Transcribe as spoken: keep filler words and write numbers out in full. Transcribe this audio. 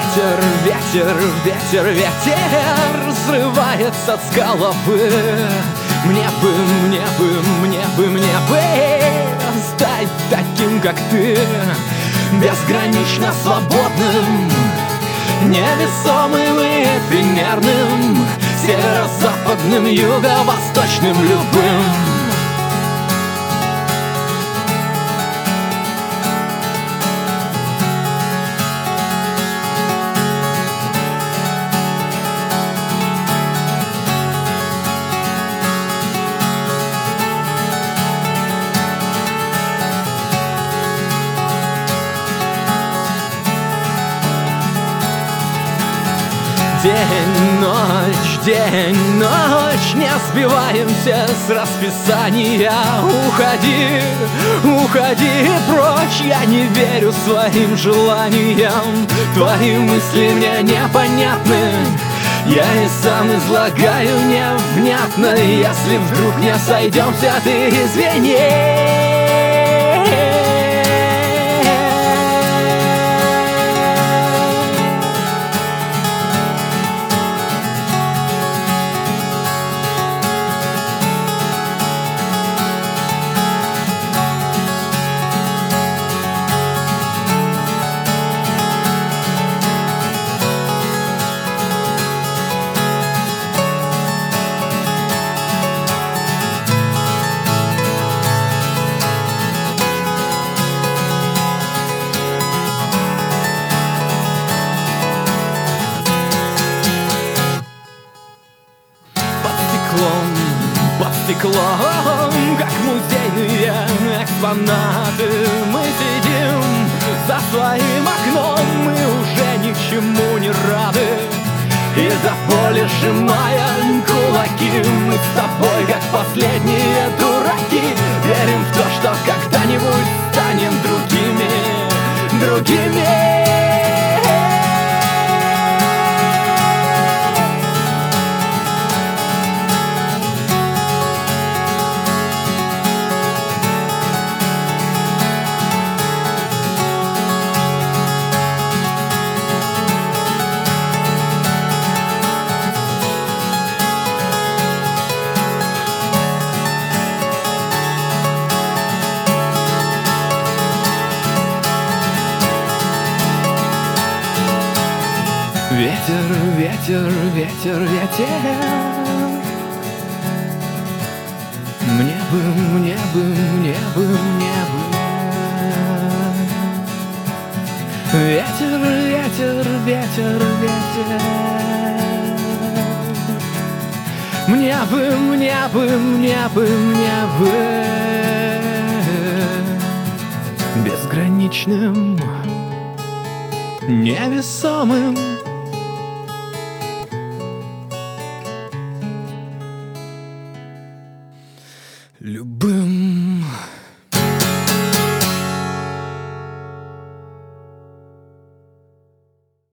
Ветер, ветер, ветер, ветер срывается с головы. Мне бы, мне бы, мне бы, мне бы стать таким, как ты, безгранично свободным, невесомым и эфемерным, северо-западным, юго-восточным, любым. День, ночь, день, ночь, не сбиваемся с расписания. Уходи, уходи прочь, я не верю своим желаниям. Твои мысли мне непонятны, я и сам излагаю невнятно. Если вдруг не сойдемся, ты извини. Под стеклом, как музейные экспонаты, мы сидим за своим окном, мы уже ни к чему не рады. И до боли сжимая кулаки, мы с тобой, как последние дураки, верим в то, что когда-нибудь станем другими, другими. Ветер, ветер, ветер, ветер, мне бы, мне бы, мне бы, мне бы. Ветер, ветер, ветер, ветер, мне бы, мне бы, мне бы, мне бы безграничным, невесомым,